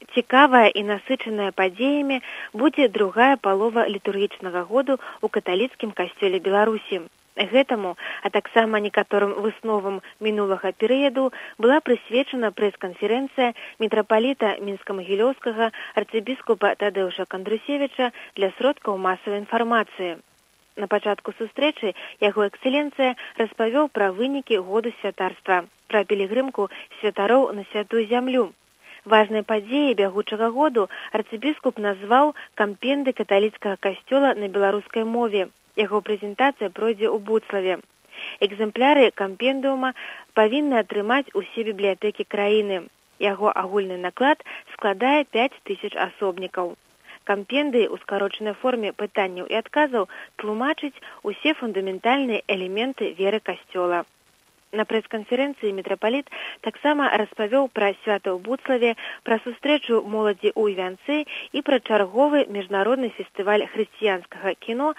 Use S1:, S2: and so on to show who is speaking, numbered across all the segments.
S1: Цікавая і насычаная падзеямі будзе другая палова літургічнага году ў каталіцкім касцёле Беларусі. Гэтаму, а таксама некаторым высновам мінулага перыяду была прысвечана прэс-канферэнцыя мітрапаліта Мінска-Магілёўскага арцыбіскупа Тадэўша Кандрусевіча для сродкаў масавай інфармацыі. На пачатку сустрэчы яго эксцэленцыя распавёў пра вынікі году святарства, пра пілігрымку святароў на святую зямлю. Важнай падзеяй бягучага году арцыбіскуп назваў кампенды каталіцкага касцёла на беларускай мове. Яго прэзентацыя пройдзе ў Буцлаве. Экземпляры кампендыума павінны атрымаць усе бібліятэкі краіны. Яго агульны наклад складае 5000 асобнікаў. Кампендыі ў скарочанай форме пытанняў і адказаў тлумачыць усе фундаментальныя элементы веры касцёла. На прэс-канферэнцыі мітрапаліт таксама распавёў пра свята ў Буцлаве, пра сустрэчу моладзі ў Івянцы і пра чарговы міжнародны фестываль хрысціянскага кіно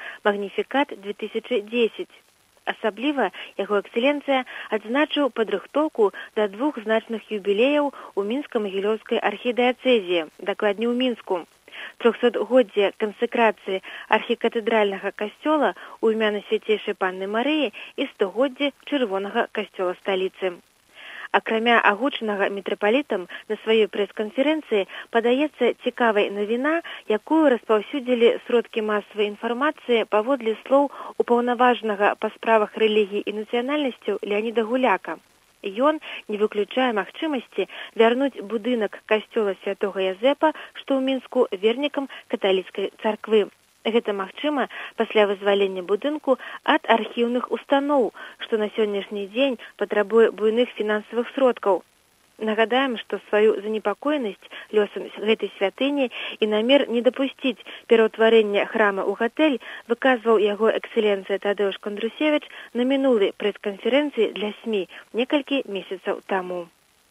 S1: «Магніфікат-2010». Асабліва яго эксцэленцыя адзначыў падрыхтоўку да 2 значных юбілеяў у Мінска-Магілёўскай архідыяцэзе, дакладней у Мінску. 300-годдзе кансэкрацыі архікатэдральнага касцёла ў імя Найсвяцейшай Панны Марыі і 100-годдзе Чырвонага касцёла сталіцы. Акрамя агучанага мітрапалітам на сваёй прэс-канферэнцыі падаецца цікавай навіна, якую распаўсюдзілі сродкі масавай інфармацыі паводле слоў упаўнаважанага па справах рэлігіі і нацыянальнасцяў Леаніда Гуляка. Ён не выключае магчымасці вярнуць будынак касцёла святога Язэпа, што ў Мінску, вернікам каталіцкай царквы. Гэта магчыма пасля вызвалення будынку ад архіўных устаноў, што на сённяшні дзень патрабуе буйных фінансавых сродкаў. Нагадаем, што сваю занепакоенасць лёсам гэтай святыні і намер не дапусціць пераўтварэння храма ў гатэль выказваў яго эксцэленцыя Тадэўш Кандрусевіч на мінулай прэс-канферэнцыі для СМІ некалькі месяцаў таму.